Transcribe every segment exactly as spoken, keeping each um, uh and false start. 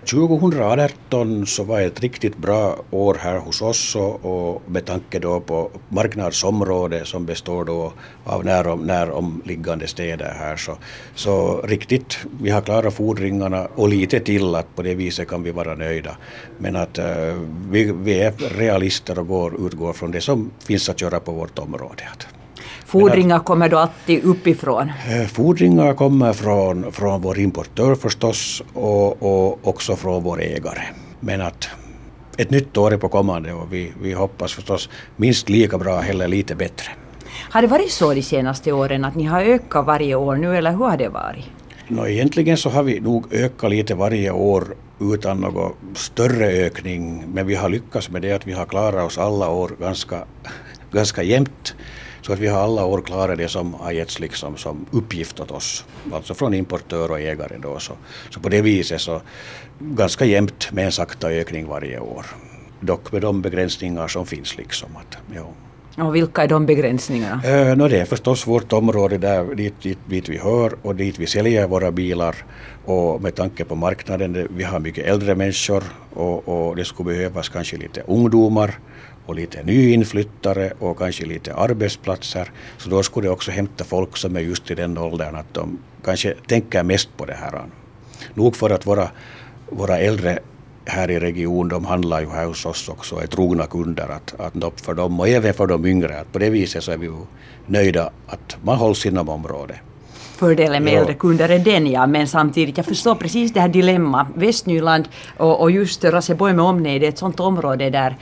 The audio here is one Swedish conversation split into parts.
tjugoarton så var ett riktigt bra år här hos oss och, och med tanke då på marknadsområde som består då av närom, näromliggande städer här så, så riktigt, vi har klarat fordringarna och lite till att på det viset kan vi vara nöjda. Men att uh, vi, vi är realister och går, utgår från det som finns att göra på vårt område. Fordringar kommer då alltid uppifrån? Fordringar kommer från, från vår importör förstås och, och också från vår ägare. Men att ett nytt år är på kommande och vi, vi hoppas förstås minst lika bra eller lite bättre. Har det varit så de senaste åren att ni har ökat varje år nu eller hur har det varit? Nå, egentligen så har vi nog ökat lite varje år utan någon större ökning. Men vi har lyckats med det att vi har klarat oss alla år ganska, ganska jämnt. Så att vi har alla år klarat det som har getts liksom som uppgift åt oss. Alltså från importör och ägare då. Så, så på det viset så ganska jämnt med en sakta ökning varje år. Dock med de begränsningar som finns liksom. Att, ja. Och vilka är de begränsningarna? Äh, no, det är förstås vårt område där dit, dit, dit vi hör och dit vi säljer våra bilar. Och med tanke på marknaden, vi har mycket äldre människor och, och det skulle behövas kanske lite ungdomar. Och lite nyinflyttare och kanske lite arbetsplatser. Så då skulle det också hämta folk som är just i den åldern att de kanske tänker mest på det här. Nog för att våra, våra äldre här i regionen, de handlar ju här hos oss också, är trogna kunder att, att för dem och även för de yngre. Att på det viset så är vi ju nöjda att man hålls inom området. Fördelen med ja. äldre kunder är den, ja, men samtidigt, jag förstår precis det här dilemma. Västnyland och, och just Raseborg med omnejd är ett sånt område där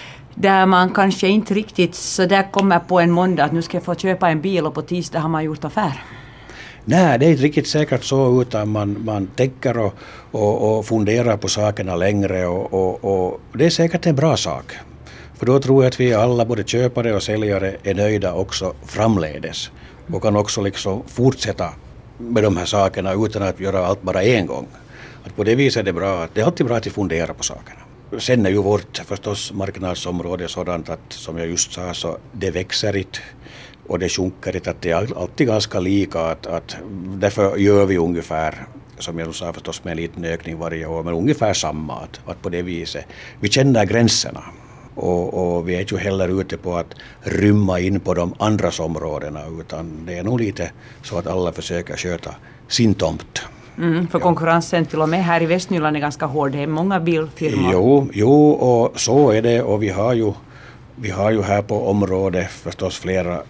Där man kanske inte riktigt så där kommer på en måndag att nu ska jag få köpa en bil och på tisdag har man gjort affär. Nej, det är inte riktigt säkert så utan man, man tänker och, och, och funderar på sakerna längre och, och, och det är säkert en bra sak. För då tror jag att vi alla, både köpare och säljare, är nöjda också framledes och kan också liksom fortsätta med de här sakerna utan att göra allt bara en gång. Att på det viset är det bra, det är alltid bra att fundera på sakerna. Sen är ju vårt förstås marknadsområde sådant att som jag just sa så det växer inte och det sjunker inte, att det är alltid ganska lika att, att därför gör vi ungefär som jag sa förstås med en liten ökning varje år men ungefär samma att, att på det viset vi känner gränserna och, och vi är ju heller ute på att rymma in på de andras områdena utan det är nog lite så att alla försöker sköta sin tomt. Mm, för konkurrensen till och med här i Västnyland är ganska hård. Det är många bilfirmor. Jo, jo, och så är det. Och vi har ju, vi har ju här på området förstås flera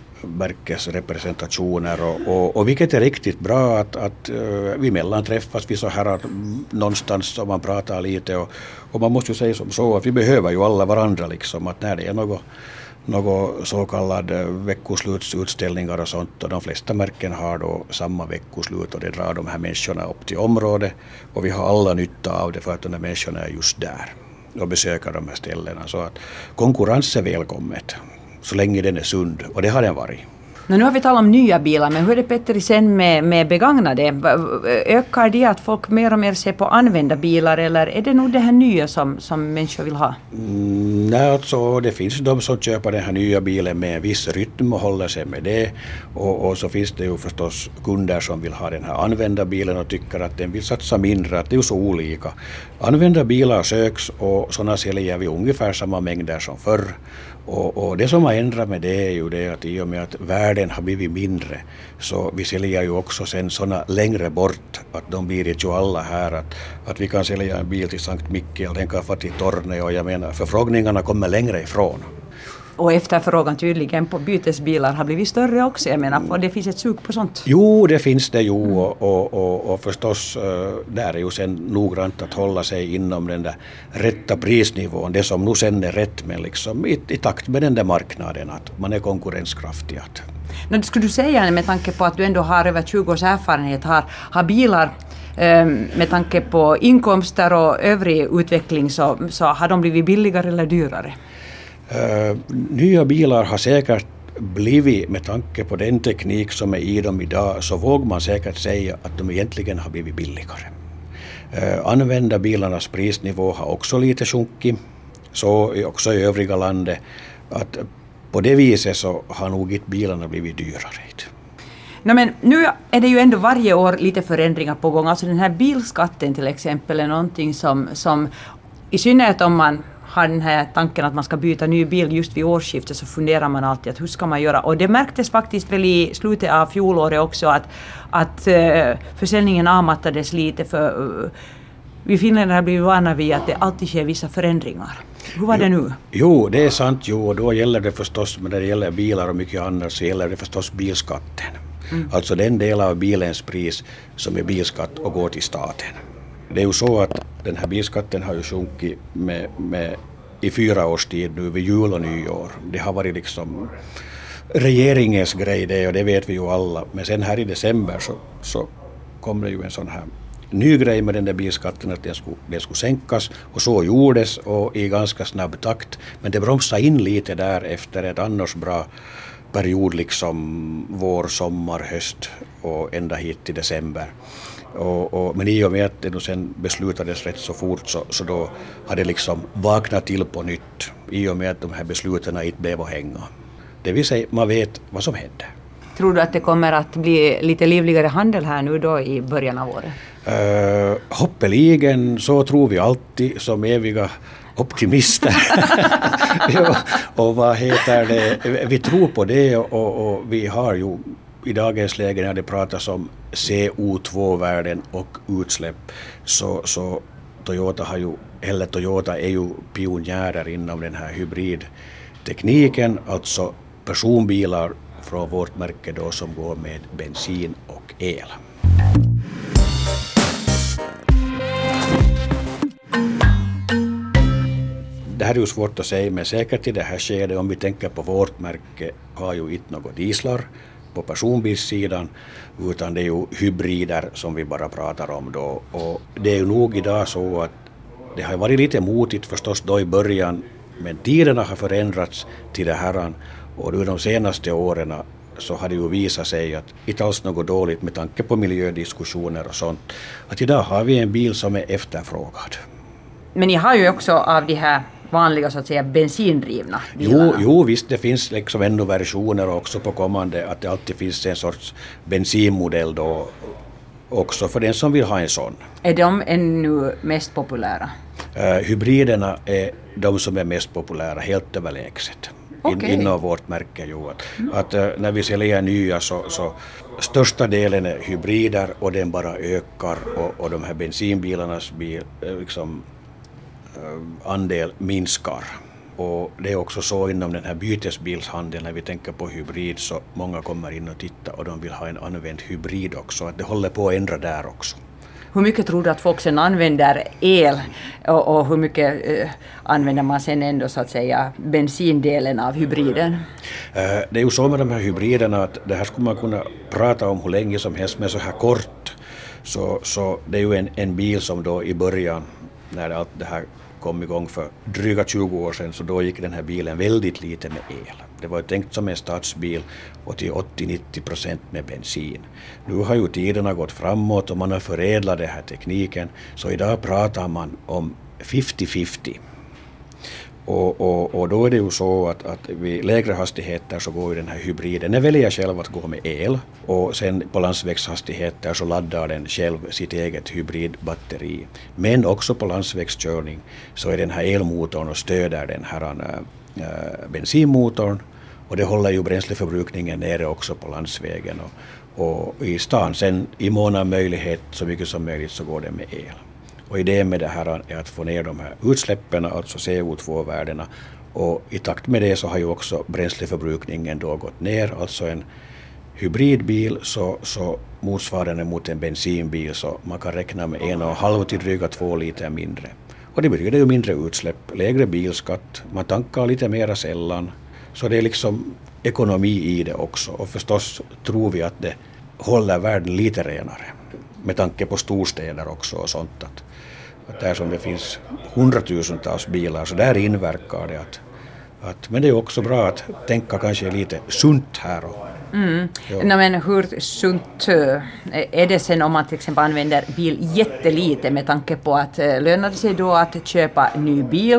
märkesrepresentationer. Och, och, och vilket är riktigt bra att, att uh, vi mellan träffas vi så här någonstans och man pratar lite. Och, och man måste ju säga som så att vi behöver ju alla varandra liksom. Att när det är något något så kallad veckoslutsutställningar och sånt och de flesta märken har då samma veckoslut och det drar de här människorna upp till området och vi har alla nytta av det för att de här människorna är just där och besöker de här ställena så att konkurrens är välkommet så länge den är sund och det har den varit. Men nu har vi talat om nya bilar, men hur är det Petter sen med, med begagnade? Ökar det att folk mer och mer ser på använda bilar eller är det nog det här nya som, som människor vill ha? Mm, nej, alltså, det finns de som köper den här nya bilen med en viss rytm och håller sig med det och, och så finns det ju förstås kunder som vill ha den här använda bilen och tycker att den vill satsa mindre, att det är ju så olika. Använda bilar söks och sådana säljer vi ungefär samma mängder som förr. Och, och det som har ändrat med det är ju det att i och med att världen har blivit mindre så vi säljer ju också sen sådana längre bort att de blir ju alla här att, att vi kan sälja en bil till Sankt Mikkel, den kan få till Torne och jag menar förfrågningarna kommer längre ifrån. Och efterfrågan tydligen på bytesbilar har blivit större också, jag menar, för det finns ett sug på sånt. Jo, det finns det ju och, och, och, och förstås där är ju sen noggrant att hålla sig inom den där rätta prisnivån, det som nu sen är rätt men liksom i, i takt med den där marknaden att man är konkurrenskraftig. Men skulle du säga med tanke på att du ändå har över tjugo års erfarenhet, har, har bilar med tanke på inkomster och övrig utveckling så, så har de blivit billigare eller dyrare? Uh, nya bilar har säkert blivit med tanke på den teknik som är i dem idag så vågar man säkert säga att de egentligen har blivit billigare. Uh, använda bilarnas prisnivå har också lite sjunkit så också i övriga landet att på det viset så har nog inte bilarna blivit dyrare. No, men nu är det ju ändå varje år lite förändringar på gång. Alltså den här bilskatten till exempel är någonting som, som i synnerhet om man har den här tanken att man ska byta ny bil just vid årsskiftet, så funderar man alltid att hur ska man göra. Och det märktes faktiskt väl i slutet av fjolåret också att, att uh, försäljningen avmattades lite, för uh, vi finländare har blivit vana vid att det alltid sker vissa förändringar. Hur var det nu? Jo, det är sant. Jo, och då gäller det förstås, men när det gäller bilar och mycket annat så gäller det förstås bilskatten. Mm. Alltså den del av bilens pris som är bilskatt och går till staten. Det är ju så att den här bilskatten har ju sjunkit med, med, i fyra års tid nu vid jul och nyår. Det har varit liksom regeringens grej det, och det vet vi ju alla. Men sen här i december så, så kom det ju en sån här ny grej med den där bilskatten, att den skulle, den skulle sänkas, och så gjordes och i ganska snabb takt. Men det bromsade in lite där efter ett annars bra period, liksom vår, sommar, höst och ända hit till december. Och, och, men i och med att det sen beslutades rätt så fort, så, så då hade liksom vaknat till på nytt i och med att de här besluten inte blev att hänga. Det vill säga, man vet vad som händer. Tror du att det kommer att bli lite livligare handel här nu då i början av året? Uh, hoppeligen, så tror vi alltid som eviga optimister. Ja, och vad heter det? Vi tror på det, och, och vi har ju i dagens läge när det pratas om C O två-värden och utsläpp, så, så Toyota har ju, eller Toyota är ju pionjärer inom den här hybridtekniken, alltså personbilar från vårt märke då som går med bensin och el. Det här är ju svårt att säga, men säkert i det här skedet, om vi tänker på vårt märke, har ju inte något dieslar på personbilssidan, utan det är ju hybrider som vi bara pratar om då. Och det är ju nog idag så att det har varit lite motigt förstås då i början, men tiderna har förändrats till det här, och nu de senaste åren så har det ju visat sig att inte alls något dåligt med tanke på miljödiskussioner och sånt, att idag har vi en bil som är efterfrågad. Men ni har ju också av de här vanliga så att säga bensindrivna bilarna. Jo, jo visst, det finns liksom ännu versioner också på kommande, att det alltid finns en sorts bensinmodell då också för den som vill ha en sån. Är de ännu mest populära? Uh, hybriderna är de som är mest populära, helt överlägset. Okay. In, inom vårt märke ju. Att, mm. att uh, när vi säljer nya så, så största delen är hybrider, och den bara ökar, och, och de här bensinbilarnas bil, liksom, uh, andel minskar. Och det är också så inom den här bytesbilshandeln, när vi tänker på hybrid, så många kommer in och tittar och de vill ha en använd hybrid också, att det håller på att ändra där också. Hur mycket tror du att folk sen använder el, och, och hur mycket eh, använder man sen ändå så att säga bensindelen av hybriden? Eh, det är ju så med de här hybriderna att det här skulle man kunna prata om hur länge som helst, men så här kort så, så det är ju en, en bil som då i början, när allt det här kom igång för dryga tjugo år sedan, så då gick den här bilen väldigt lite med el. Det var ju tänkt som en stadsbil och till åttio till nittio procent med bensin. Nu har ju tiderna gått framåt och man har förädlat den här tekniken, så idag pratar man om femtio femtio. Och, och, och då är det ju så att, att vid lägre hastigheter så går ju den här hybriden, den väljer själv att gå med el, och sen på landsvägshastigheter så laddar den själv sitt eget hybridbatteri. Men också på landsvägskörning så är den här elmotorn och stöder den här äh, bensinmotorn, och det håller ju bränsleförbrukningen nere också på landsvägen, och, och i stan sen i mån av möjlighet så mycket som möjligt så går det med el. Och idén med det här är att få ner de här utsläppen, alltså C O två-värdena, och i takt med det så har ju också bränsleförbrukningen då gått ner, alltså en hybridbil så, så motsvarar den mot en bensinbil, så man kan räkna med en och en halv till dryga två liter mindre. Och det betyder ju mindre utsläpp, lägre bilskatt, man tankar lite mera sällan, så det är liksom ekonomi i det också, och förstås tror vi att det håller världen lite renare med tanke på storstäder också och sånt, att, att där som det finns hundratusentals bilar så där inverkar det att, att, men det är också bra att tänka kanske lite sunt här. Och, mm. no, men hur sunt är det sen om man till exempel använder bil jättelite med tanke på att lönar det sig då att köpa ny bil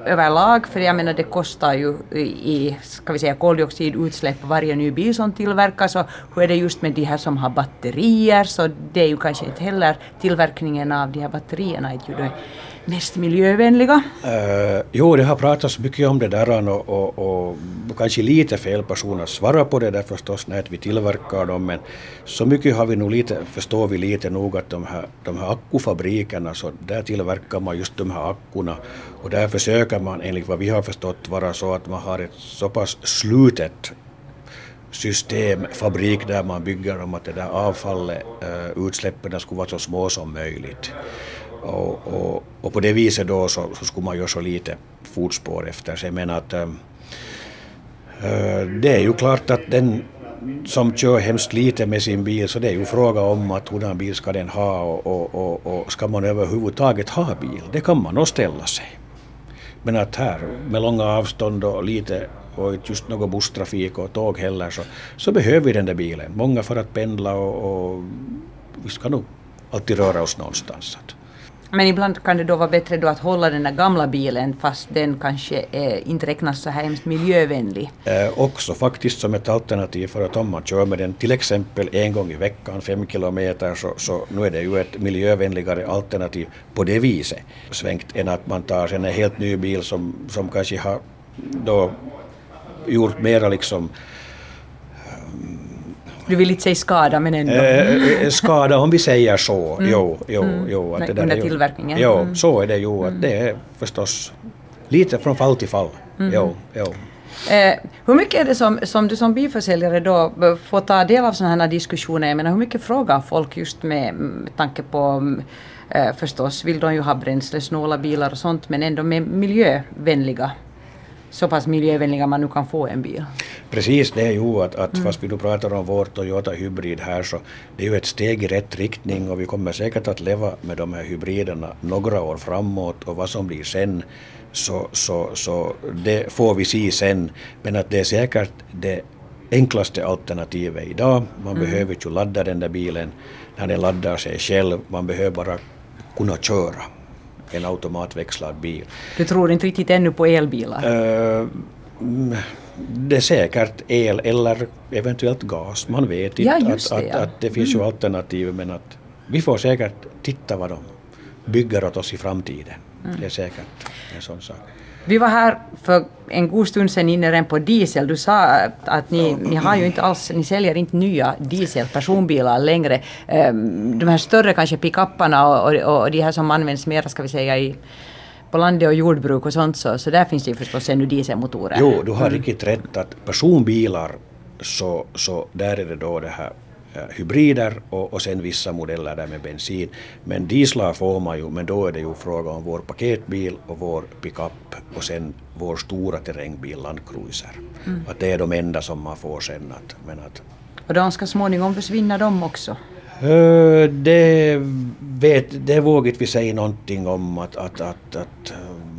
överlag, för jag menar det kostar ju i, ska vi säga, koldioxidutsläpp varje ny bil som tillverkas, och hur är det just med de här som har batterier, så det är ju kanske inte heller tillverkningen av de här batterierna är ju det mest miljövänliga. Uh, jo, det har pratats mycket om det där och, och, och kanske lite fel personer svarar på det där förstås när vi tillverkar dem, men så mycket har vi nog lite, förstår vi lite nog att de här, de här akkufabrikerna, så där tillverkar man just de här akkurna, och där försöker man enligt vad vi har förstått vara så att man har ett så pass slutet system, fabrik där man bygger om att det där avfallet, uh, utsläppen skulle vara så små som möjligt. Och, och, och på det viset då så, så skulle man göra så lite fotspår efter sig. Men att äh, det är ju klart att den som kör hemskt lite med sin bil, så det är ju fråga om att hur den bil ska den ha, och, och, och, och ska man överhuvudtaget ha bil, det kan man nog ställa sig. Men att här med långa avstånd och lite och inte just någon busstrafik och tåg heller, så, så behöver vi den där bilen. Många för att pendla, och, och vi ska nog alltid röra oss någonstans. Men ibland kan det då vara bättre då att hålla den där gamla bilen fast den kanske eh, inte räknas så här hemskt miljövänlig. Eh, också faktiskt som ett alternativ, för att om man kör med den till exempel en gång i veckan, fem kilometer, så, så nu är det ju ett miljövänligare alternativ på det viset svängt än att man tar en helt ny bil som, som kanske har då gjort mera liksom. Du vill inte säga skada, men ändå. Eh, skada om vi säger så. Mm. Jo, jo, mm. jo, att Nej, det där under är ju, tillverkningen. Jo, mm. så är det ju. Att det är förstås lite från fall till fall. Mm. Jo, jo. Eh, hur mycket är det som, som du som bilförsäljare då får ta del av sådana här diskussioner? Jag menar, hur mycket frågar folk just med, med tanke på eh, förstås vill de ju ha bränslesnåla bilar och sånt, men ändå med miljövänliga, så pass miljövänliga man nu kan få en bil. Precis, det är ju att, att mm. fast vi då pratar om vår Toyota hybrid här, så det är ju ett steg i rätt riktning, och vi kommer säkert att leva med de här hybriderna några år framåt, och vad som blir sen så, så, så det får vi se sen, men att det är säkert det enklaste alternativet idag. Man mm. behöver ju ladda den där bilen när den laddar sig själv, man behöver bara kunna köra en automatväxlad bil. Du tror inte riktigt ännu på elbilar? Uh, det är säkert el eller eventuellt gas. Man vet inte ja, att, det, att, ja. att det finns mm. ju alternativ, men att vi får säkert titta vad de bygger åt oss i framtiden. Mm. Det är säkert en sån sak. Vi var här för en god stund sedan inne redan på diesel. Du sa att, att ni, ni har ju inte alls, ni säljer inte nya dieselpersonbilar längre. De här större kanske pickupparna och, och, och de här som används mer, ska vi säga, i på landet och jordbruk och sånt, så, så där finns det ju förstås ännu dieselmotorer. Jo, du har riktigt rätt att personbilar, så, så där är det då det här hybrider och, och sen vissa modeller där med bensin. Men dieslar får man ju, men då är det ju fråga om vår paketbil och vår pickup och sen vår stora terrängbil, landcruiser. Mm. Att det är de enda som man får sen. Att, men att, och de ska småningom försvinna de också? Uh, det, vet, det vågar vi säga någonting om att, att, att, att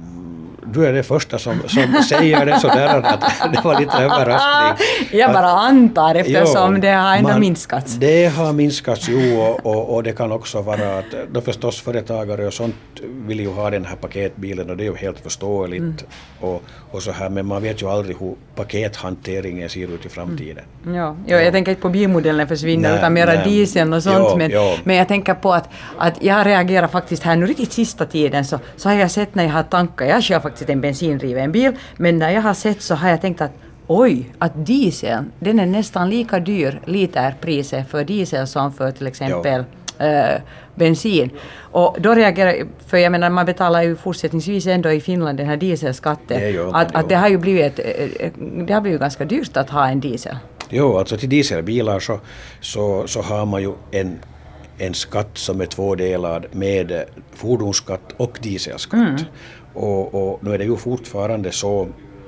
du är det första som, som säger det sådär att det var lite överraskning. Jag bara antar eftersom jo, det har ändå man, minskats. Det har minskats ju och, och, och det kan också vara att då förstås företagare och sånt vill ju ha den här paketbilen och det är ju helt förståeligt mm. och, och så här, men man vet ju aldrig hur pakethanteringen ser ut i framtiden. Mm. Ja, ja, jag tänker inte på bilmodellen försvinner nej, utan mera nej. dieseln och sånt, jo, men, jo. men jag tänker på att, att jag reagerar faktiskt här nu riktigt sista tiden så, så har jag sett när jag har tankat, jag kör faktiskt en bensindriven bil, men när jag har sett så har jag tänkt att oj, att dieseln, den är nästan lika dyr literpriset för diesel som för till exempel äh, bensin. Och då reagerar jag, för jag menar man betalar ju fortsättningsvis ändå i Finland den här dieselskatten, det man, att, att det har ju blivit, det har blivit ganska dyrt att ha en diesel. Jo, alltså till dieselbilar så, så, så har man ju en en skatt som är tvådelad med fordonsskatt och dieselskatt. Mm. Och, och nu är det ju fortfarande så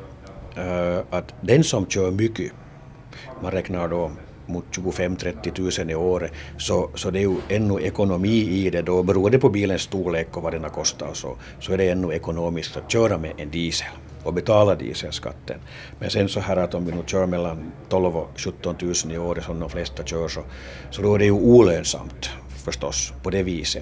uh, att den som kör mycket, man räknar då mot tjugofem till trettio tusen i året, så, så det är ju ännu ekonomi i det då, beroende på bilens storlek och vad den har kostat, så, så är det ännu ekonomiskt att köra med en diesel och betala dieselskatten. Men sen så här att om vi nu kör mellan tolv och sjutton tusen i året som de flesta kör, så, så då är det ju olönsamt förstås på det viset att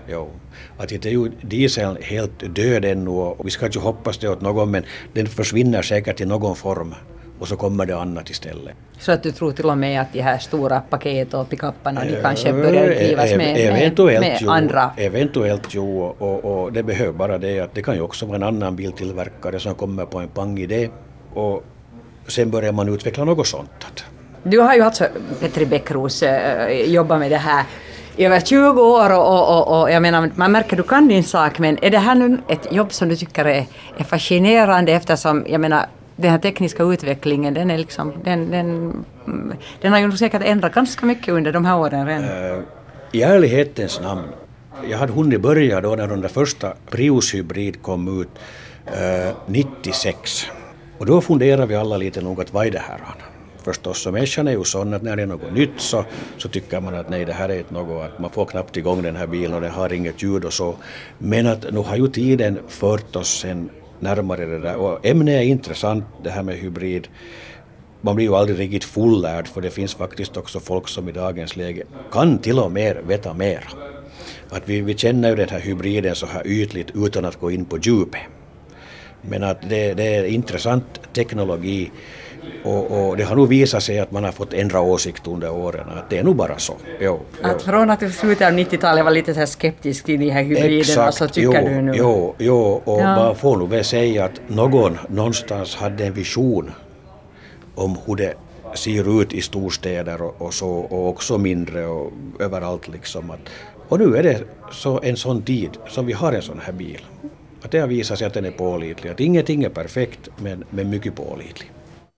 Jo. Att inte är ju dieseln helt död ännu och vi ska inte hoppas det åt någon men den försvinner säkert i någon form och så kommer det annat istället. Så att du tror till och med att de här stora paket och pickupparna de kanske börjar drivas med, med, eventuellt, med jo, andra? Eventuellt jo och, och det behöver bara det att det kan ju också vara en annan biltillverkare som kommer på en pangidé och sen börjar man utveckla något sånt. Du har ju alltså, Petri Bäckros, jobbat med det här i över tjugo år och, och, och, och jag menar, man märker du kan din sak, men är det här nu ett jobb som du tycker är, är fascinerande eftersom, jag menar, den här tekniska utvecklingen, den är liksom, den, den, den har ju säkert ändrat ganska mycket under de här åren redan. Uh, I ärlighetens namn, jag hade hunnit börja då när den första Prius hybrid kom ut uh, nittiosex och då funderade vi alla lite nog att vad är det här? Förstås, så människan är ju sån att när det är något nytt så, så tycker man att nej, det här är inte något, att man får knappt igång den här bilen och den har inget ljud och så. Men att nu har ju tiden fört oss sen närmare det där. Och ämnet är intressant, det här med hybrid. Man blir ju aldrig riktigt fullärd för det finns faktiskt också folk som i dagens läge kan till och med veta mer. Att vi, vi känner ju den här hybriden så här ytligt utan att gå in på djupet. Men att det, det är intressant teknologi. Och, och det har nog visat sig att man har fått ändra åsikt under åren. Att det är nog bara så. Jo, jo. Att från att du slutet av nittiotalet var lite så här skeptisk till de här hybriderna. Exakt, så tycker jo, du nu. Jo, jo och ja. Man får nog väl säga att någon någonstans hade en vision om hur det ser ut i storstäder och, och så och också mindre och överallt liksom. Att, och nu är det så en sån tid som vi har en sån här bil. Att det har visat sig att den är pålitlig. Att ingenting är perfekt men, men mycket pålitlig.